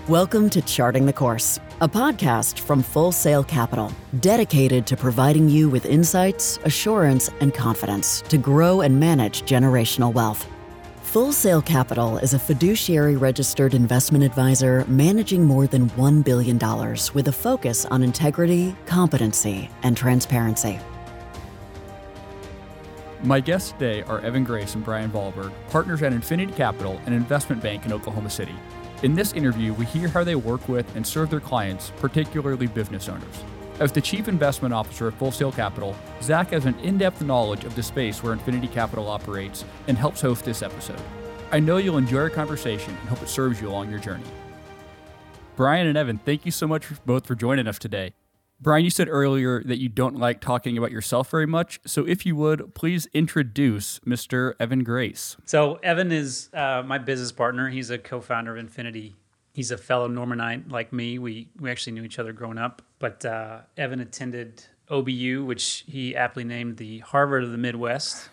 Welcome to Charting the Course, a podcast from Full Sail Capital, dedicated to providing you with insights, assurance, and confidence to grow and manage generational wealth. Full Sail Capital is a fiduciary registered investment advisor managing more than $1 billion with a focus on integrity, competency, and transparency. My guests today are Evan Grace and Brian Wahlberg, partners at Infinity Capital, an investment bank in Oklahoma City. In this interview, we hear how they work with and serve their clients, particularly business owners. As the Chief Investment Officer at Full Sail Capital, Zach has an in-depth knowledge of the space where Infinity Capital operates and helps host this episode. I know you'll enjoy our conversation and hope it serves you along your journey. Brian and Evan, thank you so much both for joining us today. Brian, you said earlier that you don't like talking about yourself very much, so if you would, please introduce Mr. Evan Grace. So Evan is my business partner. He's a co-founder of Infinity. He's a fellow Normanite like me. We actually knew each other growing up, but Evan attended OBU, which he aptly named the Harvard of the Midwest.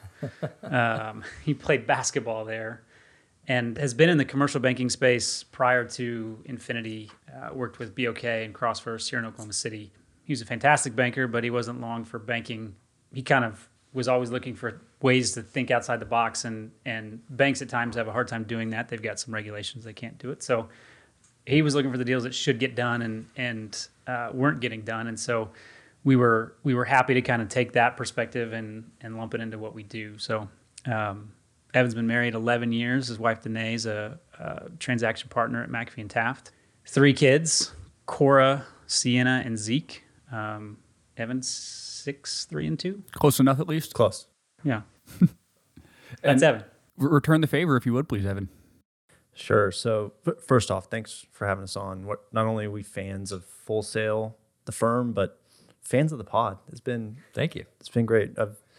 He played basketball there and has been in the commercial banking space prior to Infinity, worked with BOK and CrossFirst here in Oklahoma City. He was a fantastic banker, but he wasn't long for banking. He kind of was always looking for ways to think outside the box, and banks at times have a hard time doing that. They've got some regulations, they can't do it. So he was looking for the deals that should get done and weren't getting done. And so we were happy to kind of take that perspective and lump it into what we do. So Evan's been married 11 years. His wife, Danae, is a transaction partner at McAfee and Taft. 3 kids, Cora, Sienna, and Zeke. Evan's 6, 3, and 2. Close enough, at least? Close. Yeah. That's Evan. Return the favor, if you would, please, Evan. Sure. So first off, thanks for having us on. Not only are we fans of Full Sail, the firm, but fans of the pod. Thank you. It's been great.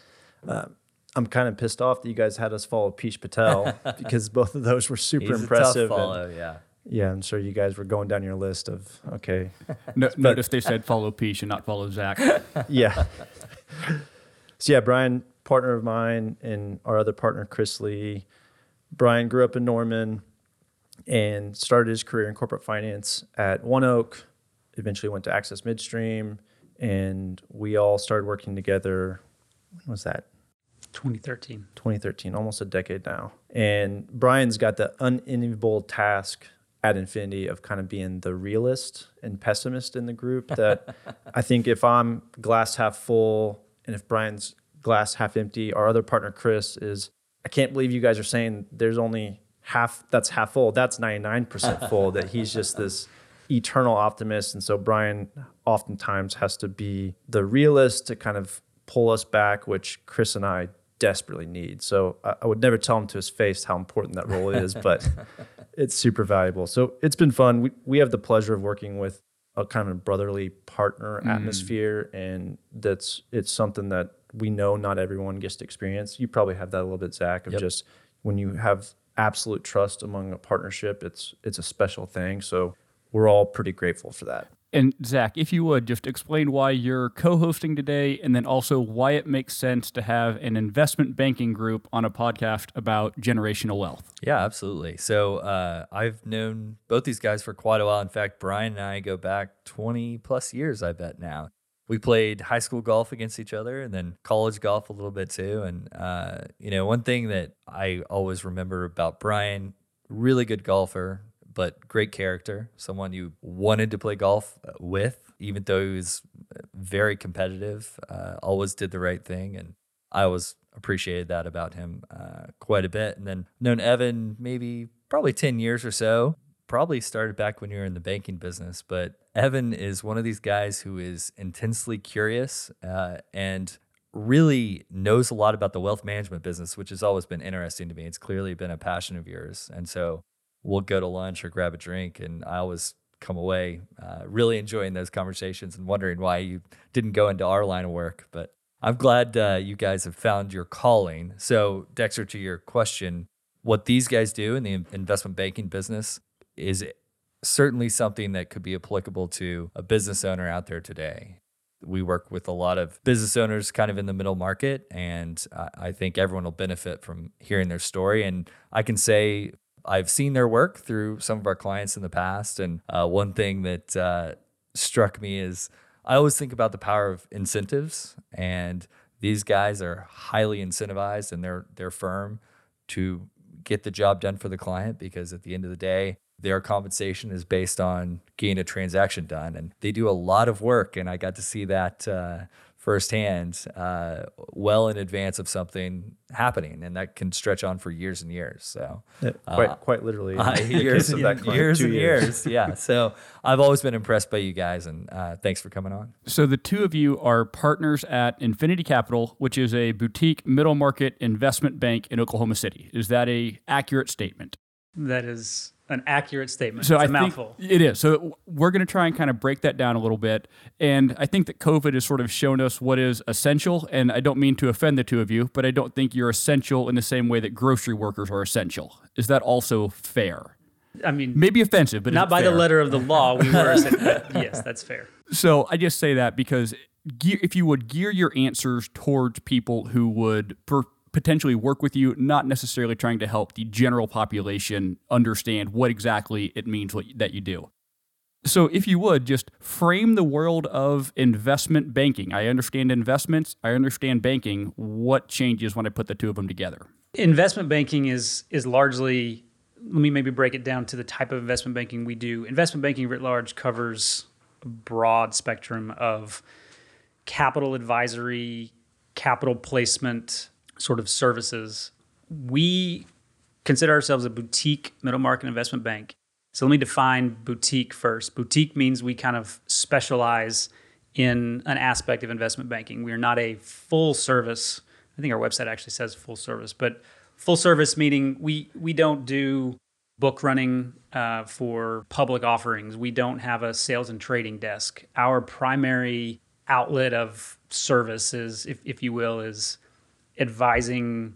I'm kind of pissed off that you guys had us follow Peach Patel because both of those were super He's impressive. A tough follow, yeah. Yeah, I'm sure you guys were going down your list of, okay. Notice they said follow Peach and not follow Zach. Yeah. So yeah, Brian, partner of mine, and our other partner, Chris Lee. Brian grew up in Norman and started his career in corporate finance at One Oak, eventually went to Access Midstream, and we all started working together. When was that? 2013, almost a decade now. And Brian's got the unenviable task at Infinity of kind of being the realist and pessimist in the group. That I think if I'm glass half full and if Brian's glass half empty, our other partner, Chris, is, I can't believe you guys are saying there's only half, that's half full. That's 99% full, that he's just this eternal optimist. And so Brian oftentimes has to be the realist to kind of pull us back, which Chris and I desperately need. So I would never tell him to his face how important that role is, but it's super valuable. So it's been fun. We have the pleasure of working with a kind of a brotherly partner atmosphere, and it's something that we know not everyone gets to experience. You probably have that a little bit, Zach, of just when you have absolute trust among a partnership, it's a special thing. So we're all pretty grateful for that. And Zach, if you would, just explain why you're co-hosting today, and then also why it makes sense to have an investment banking group on a podcast about generational wealth. Yeah, absolutely. So I've known both these guys for quite a while. In fact, Brian and I go back 20 plus years, I bet now. We played high school golf against each other and then college golf a little bit too. And, one thing that I always remember about Brian, really good golfer, but great character, someone you wanted to play golf with, even though he was very competitive, always did the right thing. And I always appreciated that about him quite a bit. And then known Evan probably 10 years or so, probably started back when you were in the banking business. But Evan is one of these guys who is intensely curious and really knows a lot about the wealth management business, which has always been interesting to me. It's clearly been a passion of yours. And so we'll go to lunch or grab a drink, and I always come away really enjoying those conversations and wondering why you didn't go into our line of work. But I'm glad you guys have found your calling. So, Dexter, to your question, what these guys do in the investment banking business is certainly something that could be applicable to a business owner out there today. We work with a lot of business owners kind of in the middle market, and I think everyone will benefit from hearing their story. And I can say I've seen their work through some of our clients in the past. And one thing that struck me is I always think about the power of incentives, and these guys are highly incentivized in their firm to get the job done for the client, because at the end of the day, their compensation is based on getting a transaction done. And they do a lot of work, and I got to see that firsthand well in advance of something happening, and that can stretch on for years and years. So quite literally, years and years. Yeah. So I've always been impressed by you guys, and thanks for coming on. So the two of you are partners at Infinity Capital, which is a boutique middle market investment bank in Oklahoma City. Is that a accurate statement? That is an accurate statement. So it's I a mouthful. think it is. So we're going to try and kind of break that down a little bit. And I think that COVID has sort of shown us what is essential. And I don't mean to offend the two of you, but I don't think you're essential in the same way that grocery workers are essential. Is that also fair? I mean, maybe offensive, but not by fair. the letter of the law. We were essential. Yes, that's fair. So I just say that because if you would gear your answers towards people who would potentially work with you, not necessarily trying to help the general population understand what exactly it means that you do. So if you would, just frame the world of investment banking. I understand investments. I understand banking. What changes when I put the two of them together? Investment banking is largely, let me maybe break it down to the type of investment banking we do. Investment banking writ large covers a broad spectrum of capital advisory, capital placement, sort of services. We consider ourselves a boutique middle market investment bank. So let me define boutique first. Boutique means we kind of specialize in an aspect of investment banking. We are not a full service. I think our website actually says full service, but full service meaning we don't do book running for public offerings. We don't have a sales and trading desk. Our primary outlet of service is, if you will, is advising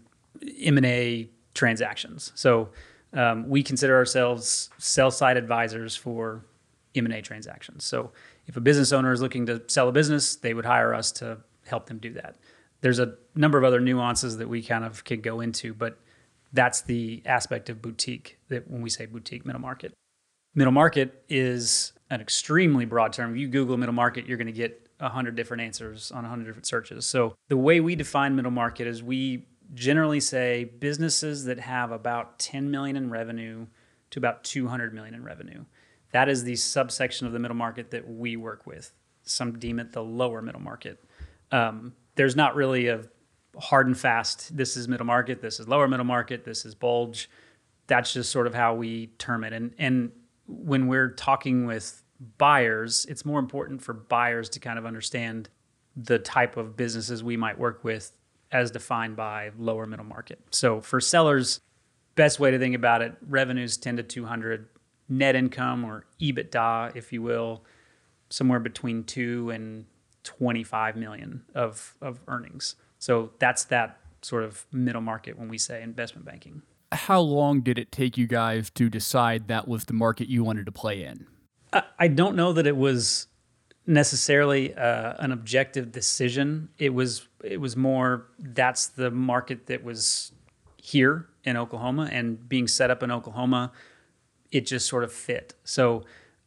M&A transactions. So we consider ourselves sell-side advisors for M&A transactions. So if a business owner is looking to sell a business, they would hire us to help them do that. There's a number of other nuances that we kind of could go into, but that's the aspect of boutique, that when we say boutique middle market. Middle market is an extremely broad term. If you Google middle market, you're going to get 100 different answers on 100 different searches. So the way we define middle market is we generally say businesses that have about 10 million in revenue to about 200 million in revenue. That is the subsection of the middle market that we work with. Some deem it the lower middle market. There's not really a hard and fast, this is middle market, this is lower middle market, this is bulge. That's just sort of how we term it. And when we're talking with buyers, it's more important for buyers to kind of understand the type of businesses we might work with as defined by lower middle market. So for sellers, best way to think about it, revenues 10 to 200, net income or EBITDA, if you will, somewhere between 2 and 25 million of earnings. So that's that sort of middle market when we say investment banking. How long did it take you guys to decide that was the market you wanted to play in? I don't know that it was necessarily an objective decision. It was more, that's the market that was here in Oklahoma, and being set up in Oklahoma, it just sort of fit. So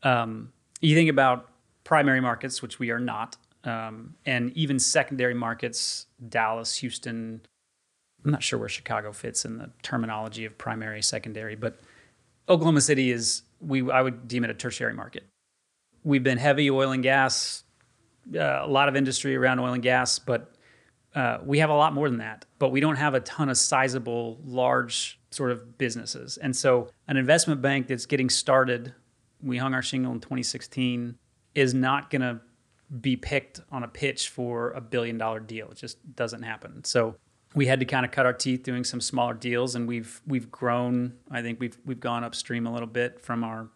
you think about primary markets, which we are not, and even secondary markets, Dallas, Houston. I'm not sure where Chicago fits in the terminology of primary, secondary, but Oklahoma City is, I would deem it a tertiary market. We've been heavy oil and gas, a lot of industry around oil and gas, but we have a lot more than that. But we don't have a ton of sizable, large sort of businesses. And so an investment bank that's getting started, we hung our shingle in 2016, is not going to be picked on a pitch for $1 billion deal. It just doesn't happen. So we had to kind of cut our teeth doing some smaller deals, and we've grown. I think we've gone upstream a little bit from our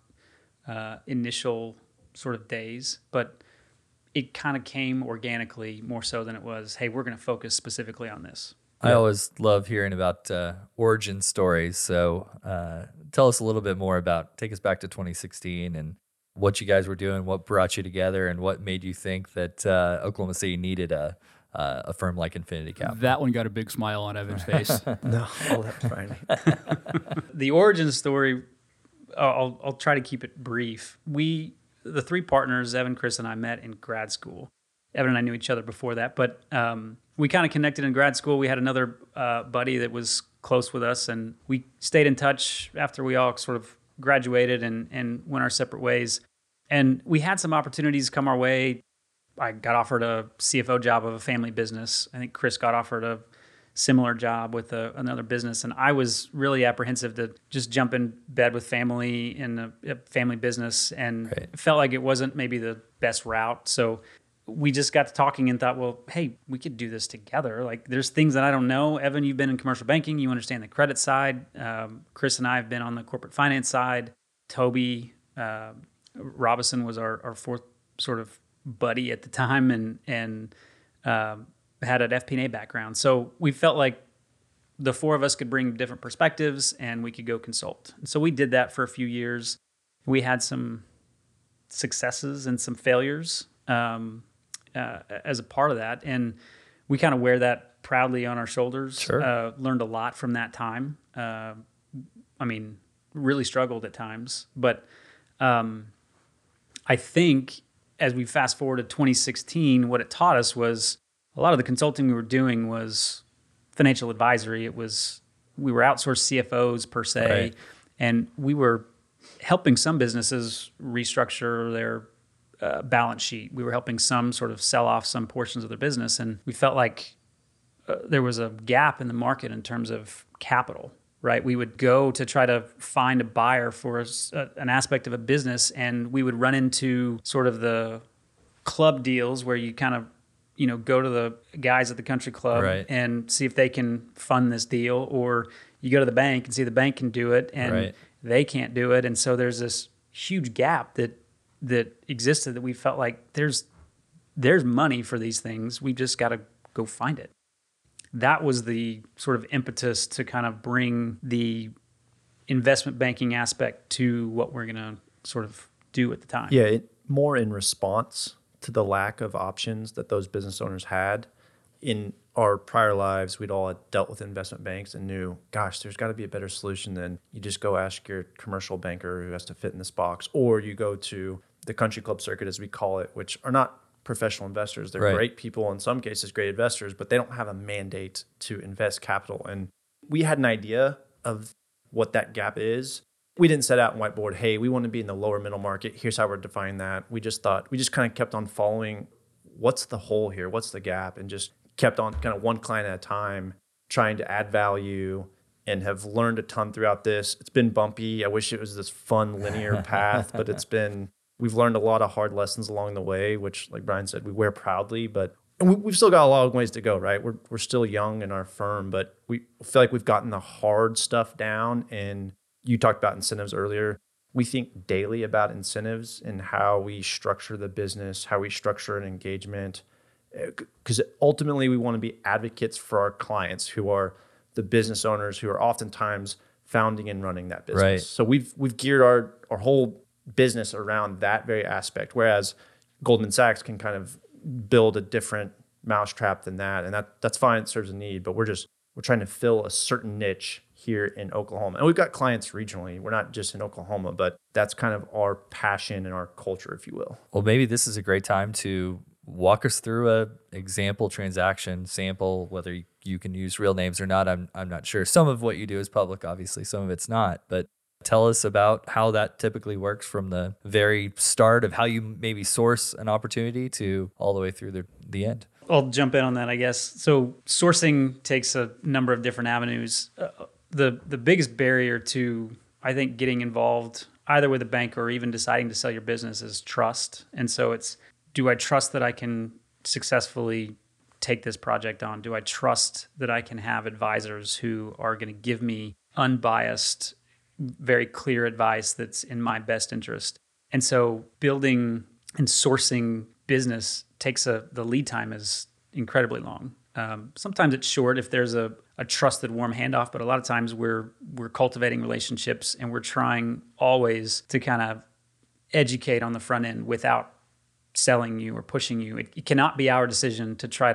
initial sort of days, but it kind of came organically more so than it was, hey, we're going to focus specifically on this. I always love hearing about origin stories. So tell us a little bit more about, take us back to 2016 and what you guys were doing, what brought you together, and what made you think that Oklahoma City needed a a firm like Infinity Capital. That one got a big smile on Evan's face. No, I'll let Brian. The origin story, I'll try to keep it brief. The three partners, Evan, Chris, and I met in grad school. Evan and I knew each other before that, but we kind of connected in grad school. We had another buddy that was close with us, and we stayed in touch after we all sort of graduated and went our separate ways. And we had some opportunities come our way. I got offered a CFO job of a family business. I think Chris got offered a similar job with another business. And I was really apprehensive to just jump in bed with family in a family business, and felt like it wasn't maybe the best route. So we just got to talking and thought, well, hey, we could do this together. Like, there's things that I don't know. Evan, you've been in commercial banking. You understand the credit side. Chris and I have been on the corporate finance side. Toby Robison was our fourth sort of buddy at the time, and had an FP&A background. So we felt like the four of us could bring different perspectives and we could go consult. And so we did that for a few years. We had some successes and some failures as a part of that. And we kind of wear that proudly on our shoulders. Sure. Learned a lot from that time. Really struggled at times. But I think as we fast forward to 2016, what it taught us was a lot of the consulting we were doing was financial advisory. We were outsourced CFOs per se, Right. and we were helping some businesses restructure their balance sheet. We were helping some sort of sell off some portions of their business, and we felt like there was a gap in the market in terms of capital. Right, we would go to try to find a buyer for an aspect of a business, and we would run into sort of the club deals where you kind of, go to the guys at the country club Right. and see if they can fund this deal, or you go to the bank and see if the bank can do it, and Right. they can't do it, and so there's this huge gap that existed that we felt like there's money for these things. We just got to go find it. That was the sort of impetus to kind of bring the investment banking aspect to what we're going to sort of do at the time. Yeah, more in response to the lack of options that those business owners had. In our prior lives, we'd all dealt with investment banks and knew, gosh, there's got to be a better solution than you just go ask your commercial banker who has to fit in this box, or you go to the country club circuit, as we call it, which are not professional investors. They're Right. great people, in some cases great investors, but they don't have a mandate to invest capital. And we had an idea of what that gap is. We didn't set out and whiteboard, hey, we want to be in the lower middle market. Here's how we're defining that. We just kind of kept on following what's the hole here, what's the gap, and just kept on kind of one client at a time, trying to add value, and have learned a ton throughout this. It's been bumpy. I wish it was this fun linear path, but we've learned a lot of hard lessons along the way, which, like Brian said, we wear proudly, but we've still got a lot of ways to go, right? We're still young in our firm, but we feel like we've gotten the hard stuff down. And you talked about incentives earlier. We think daily about incentives and how we structure the business, how we structure an engagement, because ultimately we want to be advocates for our clients, who are the business owners who are oftentimes founding and running that business. Right. So we've geared our whole business around that very aspect, whereas Goldman Sachs can kind of build a different mousetrap than that, and that's fine. It serves a need, but we're trying to fill a certain niche here in Oklahoma, and we've got clients regionally. We're not just in Oklahoma, but that's kind of our passion and our culture, if you will. Well, maybe this is a great time to walk us through a example transaction sample, whether you can use real names or not. I'm not sure. Some of what you do is public, obviously. Some of it's not, but tell us about how that typically works from the very start of how you maybe source an opportunity to all the way through the end. I'll jump in on that, I guess. So sourcing takes a number of different avenues. The biggest barrier to, I think, getting involved either with a bank or even deciding to sell your business is trust. And so it's, do I trust that I can successfully take this project on? Do I trust that I can have advisors who are going to give me unbiased, very clear advice that's in my best interest? And so building and sourcing business takes the lead time is incredibly long. Sometimes it's short if there's a trusted warm handoff, but a lot of times we're cultivating relationships, and we're trying always to kind of educate on the front end without selling you or pushing you. It cannot be our decision to try to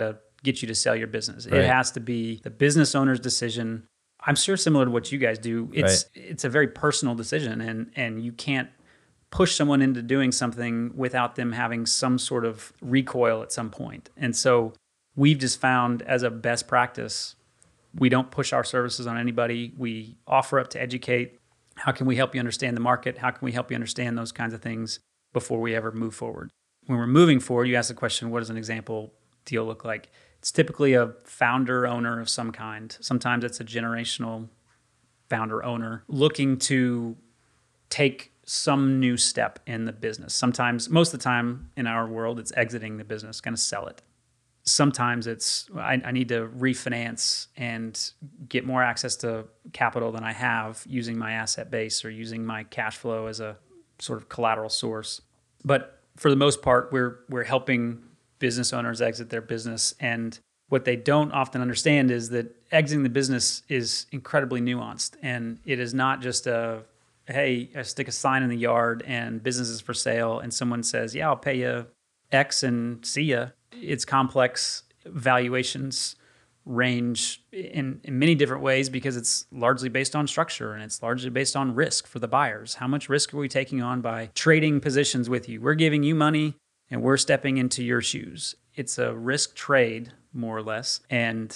get you to sell your business. Right. It has to be the business owner's decision. I'm sure similar to what you guys do. It's a very personal decision, and you can't push someone into doing something without them having some sort of recoil at some point. And so we've just found as a best practice, we don't push our services on anybody. We offer up to educate. How can we help you understand the market? How can we help you understand those kinds of things before we ever move forward? When we're moving forward, you ask the question, what does an example deal look like? It's typically a founder owner of some kind. Sometimes it's a generational founder owner looking to take some new step in the business. Sometimes, most of the time in our world, it's exiting the business, going to sell it. Sometimes it's, I need to refinance and get more access to capital than I have using my asset base or using my cash flow as a sort of collateral source. But for the most part, we're helping business owners exit their business. And what they don't often understand is that exiting the business is incredibly nuanced. And it is not just hey, I stick a sign in the yard and business is for sale, and someone says, yeah, I'll pay you X and see ya. It's complex. Valuations range in many different ways because it's largely based on structure and it's largely based on risk for the buyers. How much risk are we taking on by trading positions with you? We're giving you money and we're stepping into your shoes. It's a risk trade, more or less, and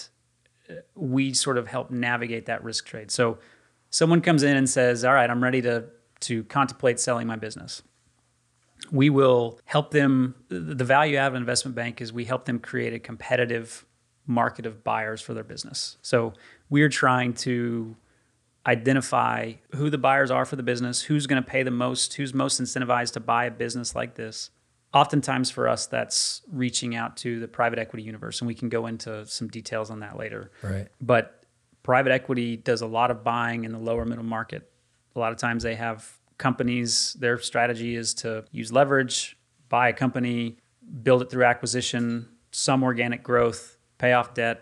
we sort of help navigate that risk trade. So someone comes in and says, all right, I'm ready to contemplate selling my business. We will help them. The value out of an investment bank is we help them create a competitive market of buyers for their business. So we're trying to identify who the buyers are for the business, who's going to pay the most, who's most incentivized to buy a business like this. Oftentimes for us, that's reaching out to the private equity universe, and we can go into some details on that later. Right. But private equity does a lot of buying in the lower middle market. A lot of times they have companies, their strategy is to use leverage, buy a company, build it through acquisition, some organic growth, pay off debt,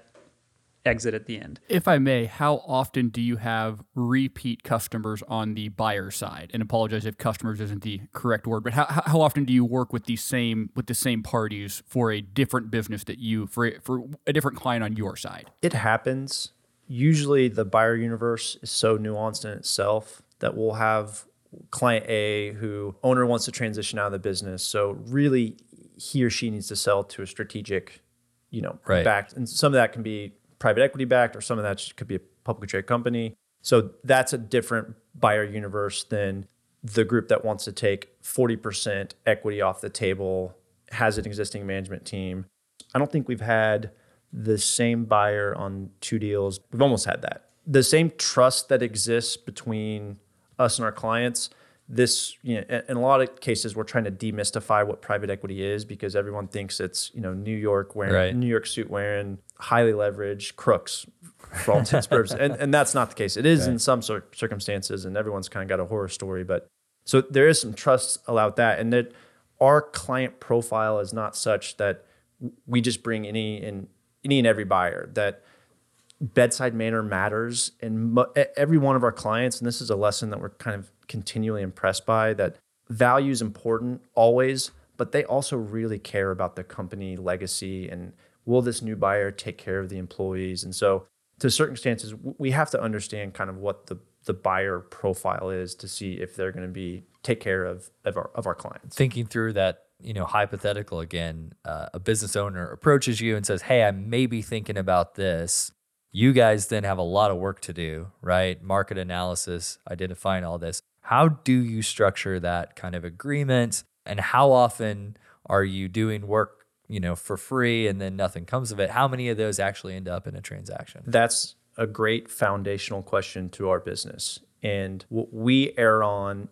exit at the end. If I may, how often do you have repeat customers on the buyer side? And apologize if customers isn't the correct word, but how often do you work with the same parties for a different business that for a different client on your side? It happens. Usually the buyer universe is so nuanced in itself that we'll have client A who owner wants to transition out of the business. So really he or she needs to sell to a strategic, Right. backed. And some of that can be private equity backed or some of that could be a publicly traded company. So that's a different buyer universe than the group that wants to take 40% equity off the table, has an existing management team. I don't think we've had the same buyer on two deals. We've almost had that. The same trust that exists between us and our clients. This, in a lot of cases, we're trying to demystify what private equity is because everyone thinks it's, New York suit wearing, highly leveraged crooks for all intents and purposes. And that's not the case. It is in some circumstances, and everyone's kind of got a horror story. But so there is some trust allowed that, and that our client profile is not such that we just bring any and every buyer. That bedside manner matters, and every one of our clients, and this is a lesson that we're kind of continually impressed by, that value is important always, but they also really care about the company legacy and will this new buyer take care of the employees. And so to circumstances, we have to understand kind of what the buyer profile is to see if they're going to take care of our clients. Thinking through that, hypothetical again, a business owner approaches you and says, hey, I may be thinking about this. You guys then have a lot of work to do, right? Market analysis, identifying all this. How do you structure that kind of agreement? And how often are you doing work, for free and then nothing comes of it? How many of those actually end up in a transaction? That's a great foundational question to our business. And what we err on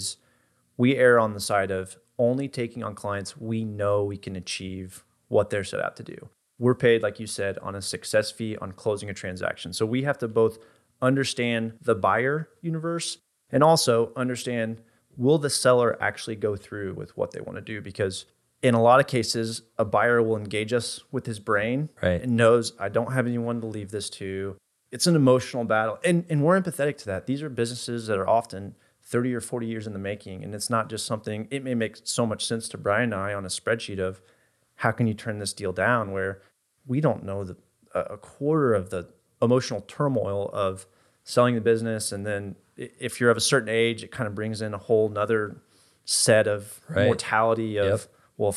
the side of only taking on clients we know we can achieve what they're set out to do. We're paid, like you said, on a success fee on closing a transaction. So we have to both understand the buyer universe and also understand, will the seller actually go through with what they want to do? Because in a lot of cases, a buyer will engage us with his brain and knows, I don't have anyone to leave this to. It's an emotional battle. And we're empathetic to that. These are businesses that are often 30 or 40 years in the making. And it's not just something, it may make so much sense to Brian and I on a spreadsheet of, how can you turn this deal down, where we don't know a quarter of the emotional turmoil of selling the business. And then if you're of a certain age, it kind of brings in a whole nother set of mortality of, well,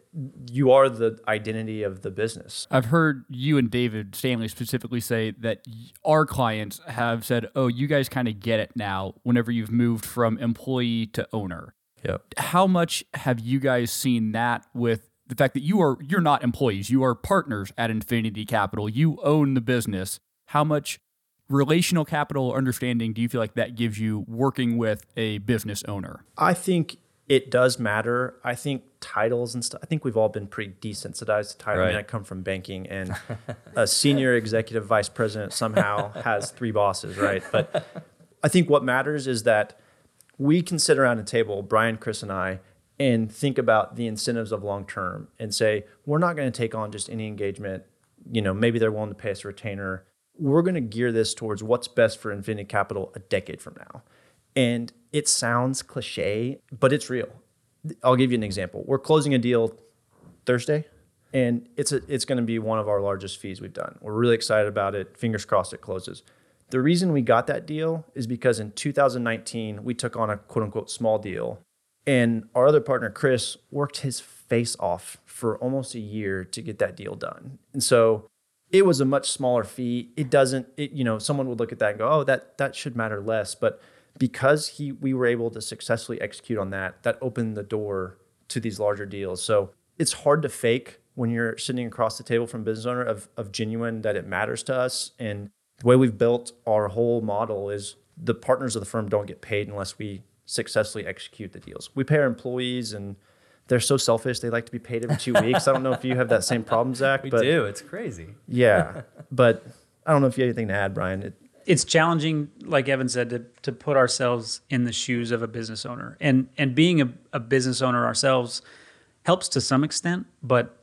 you are the identity of the business. I've heard you and David Stanley specifically say that our clients have said, oh, you guys kind of get it now whenever you've moved from employee to owner. Yep. How much have you guys seen that with the fact that you're not employees, you are partners at Infinity Capital, you own the business? How much relational capital or understanding do you feel like that gives you working with a business owner? I think it does matter. I think titles and stuff, I think we've all been pretty desensitized to titles. I mean, I come from banking, and a senior executive vice president somehow has 3 bosses, right? But I think what matters is that we can sit around a table, Brian, Chris, and I, and think about the incentives of long term and say, we're not going to take on just any engagement. Maybe they're willing to pay us a retainer. We're going to gear this towards what's best for Infinity Capital a decade from now. And it sounds cliche, but it's real. I'll give you an example. We're closing a deal Thursday, and it's going to be one of our largest fees we've done. We're really excited about it. Fingers crossed it closes. The reason we got that deal is because in 2019, we took on a quote unquote small deal, and our other partner, Chris, worked his face off for almost a year to get that deal done. And so it was a much smaller fee. Someone would look at that and go, oh, that should matter less. But because we were able to successfully execute on that opened the door to these larger deals. So it's hard to fake when you're sitting across the table from a business owner of genuine that it matters to us. And the way we've built our whole model is the partners of the firm don't get paid unless we successfully execute the deals. We pay our employees, and they're so selfish. They like to be paid every 2 weeks. I don't know if you have that same problem, Zach. We do. It's crazy. Yeah. But I don't know if you have anything to add, Brian. It's challenging, like Evan said, to put ourselves in the shoes of a business owner. And being a business owner ourselves helps to some extent, but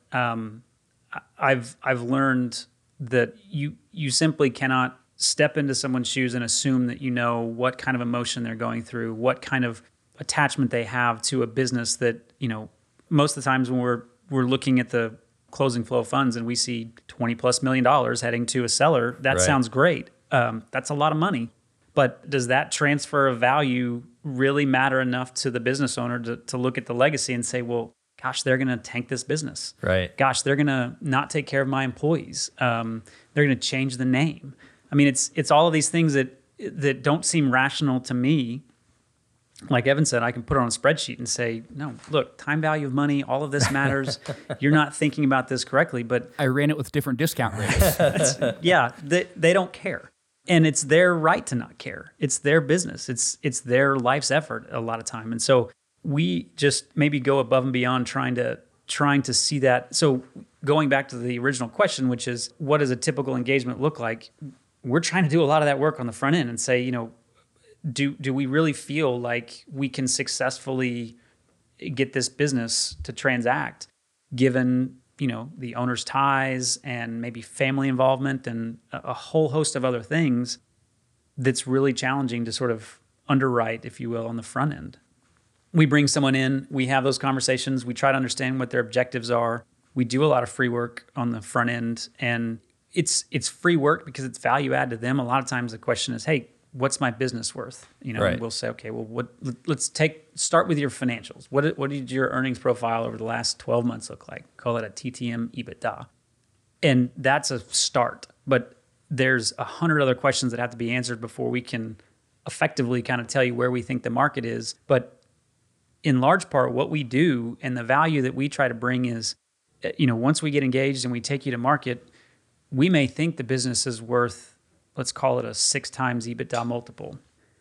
I've learned that you simply cannot step into someone's shoes and assume that you know what kind of emotion they're going through, what kind of attachment they have to a business that, most of the times when we're looking at the closing flow of funds and we see $20+ million heading to a seller, that sounds great. That's a lot of money. But does that transfer of value really matter enough to the business owner to look at the legacy and say, well, gosh, they're going to tank this business. Right. Gosh, they're going to not take care of my employees. They're going to change the name. I mean, it's all of these things that don't seem rational to me. Like Evan said, I can put it on a spreadsheet and say, no, look, time value of money, all of this matters. You're not thinking about this correctly. But I ran it with different discount rates. They don't care. And it's their right to not care. It's their business. It's their life's effort a lot of time. And so we just maybe go above and beyond trying to see that. So going back to the original question, which is, what does a typical engagement look like? We're trying to do a lot of that work on the front end and say, do we really feel like we can successfully get this business to transact, given the owner's ties and maybe family involvement and a whole host of other things that's really challenging to sort of underwrite, if you will, on the front end. We bring someone in, we have those conversations, we try to understand what their objectives are. We do a lot of free work on the front end, and it's free work because it's value add to them. A lot of times the question is, hey, what's my business worth? And we'll say, okay, well, let's start with your financials. What did your earnings profile over the last 12 months look like? Call it a TTM EBITDA. And that's a start. But there's 100 other questions that have to be answered before we can effectively kind of tell you where we think the market is. But in large part, what we do and the value that we try to bring is, once we get engaged and we take you to market, we may think the business is worth, let's call it a 6 times EBITDA multiple.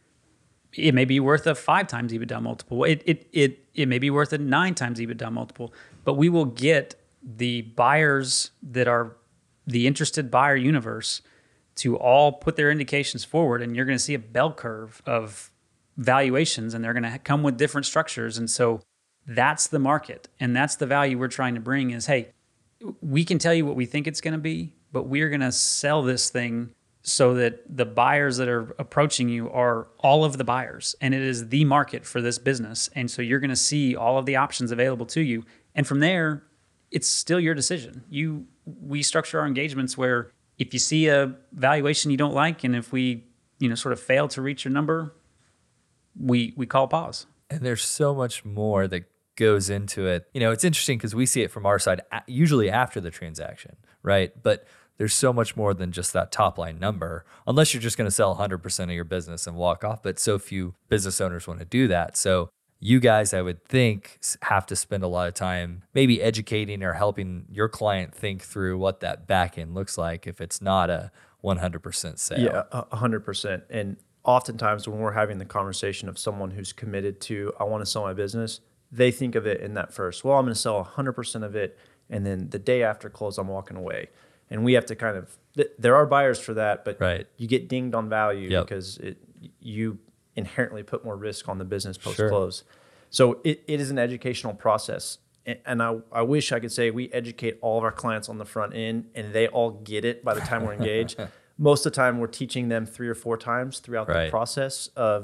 It may be worth a 5 times EBITDA multiple. It may be worth a 9 times EBITDA multiple. But we will get the buyers that are the interested buyer universe to all put their indications forward, and you're going to see a bell curve of valuations, and they're going to come with different structures. And so that's the market, and that's the value we're trying to bring is, hey, we can tell you what we think it's going to be, but we're going to sell this thing so that the buyers that are approaching you are all of the buyers, and it is the market for this business. And so you're going to see all of the options available to you. And from there, it's still your decision. We structure our engagements where if you see a valuation you don't like, and if we, sort of fail to reach your number, we call pause. And there's so much more that goes into it. It's interesting because we see it from our side, usually after the transaction, right? But there's so much more than just that top line number, unless you're just going to sell 100% of your business and walk off. But so few business owners want to do that. So you guys, I would think, have to spend a lot of time maybe educating or helping your client think through what that back end looks like if it's not a 100% sale. Yeah, 100%. And oftentimes when we're having the conversation of someone who's committed to, I want to sell my business, they think of it in that first, well, I'm going to sell 100% of it, and then the day after close, I'm walking away. And we have to kind of, there are buyers for that, but you get dinged on value because you inherently put more risk on the business post-close. Sure. So it is an educational process. And I wish I could say we educate all of our clients on the front end and they all get it by the time we're engaged. Most of the time we're teaching them 3 or 4 times throughout the process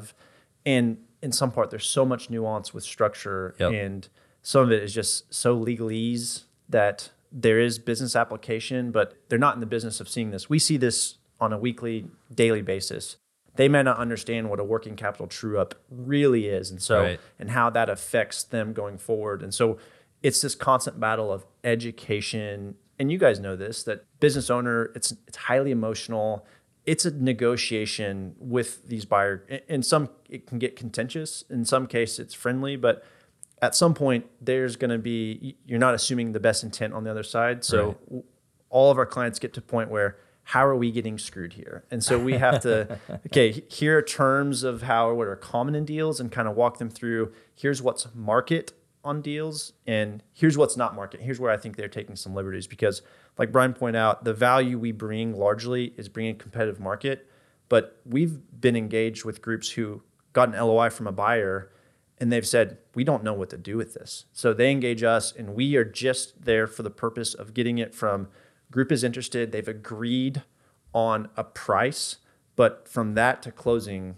and in some part there's so much nuance with structure and some of it is just so legalese that there is business application, but they're not in the business of seeing this. We see this on a weekly, daily basis. They may not understand what a working capital true up really is and how that affects them going forward. And so it's this constant battle of education. And you guys know this, that business owner, it's highly emotional. It's a negotiation with these buyers. In some, it can get contentious. In some cases, it's friendly. But at some point, there's going to be, you're not assuming the best intent on the other side. So all of our clients get to a point where, how are we getting screwed here? And so we have to, here are terms of what are common in deals and kind of walk them through, here's what's market on deals and here's what's not market. Here's where I think they're taking some liberties because like Brian pointed out, the value we bring largely is bringing a competitive market, but we've been engaged with groups who got an LOI from a buyer and they've said, we don't know what to do with this. So they engage us and we are just there for the purpose of getting it from group is interested, they've agreed on a price, but from that to closing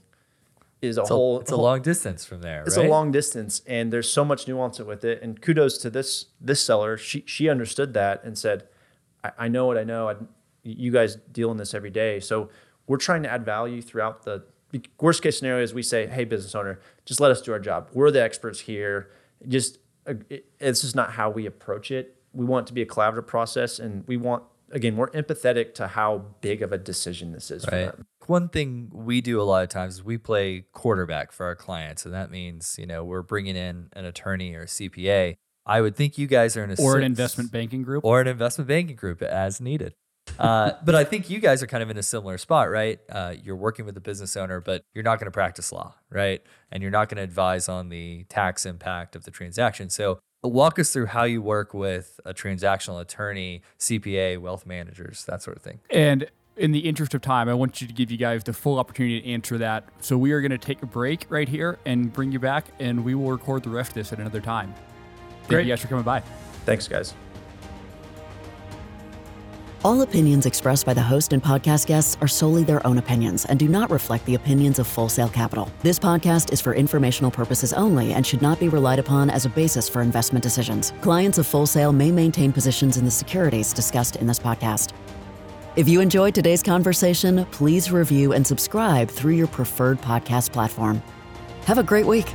is it's a long distance from there. It's a long distance, and there's so much nuance with it. And kudos to this seller. She understood that and said, I know what I know. You guys deal in this every day. So we're trying to add value throughout the worst case scenario is we say, hey, business owner, just let us do our job. We're the experts here. It's just not how we approach it. We want it to be a collaborative process, and we want, again, we're empathetic to how big of a decision this is for them. One thing we do a lot of times is we play quarterback for our clients, and that means, we're bringing in an attorney or a CPA. I would think you guys are in an investment banking group. Or an investment banking group as needed. But I think you guys are kind of in a similar spot, right? You're working with the business owner, but you're not going to practice law, right? And you're not going to advise on the tax impact of the transaction. So walk us through how you work with a transactional attorney, CPA, wealth managers, that sort of thing. And in the interest of time, I want you to give you guys the full opportunity to answer that. So we are going to take a break right here and bring you back, and we will record the rest of this at another time. Thank you guys for coming by. Thanks, guys. All opinions expressed by the host and podcast guests are solely their own opinions and do not reflect the opinions of Full Sail Capital. This podcast is for informational purposes only and should not be relied upon as a basis for investment decisions. Clients of Full Sail may maintain positions in the securities discussed in this podcast. If you enjoyed today's conversation, please review and subscribe through your preferred podcast platform. Have a great week.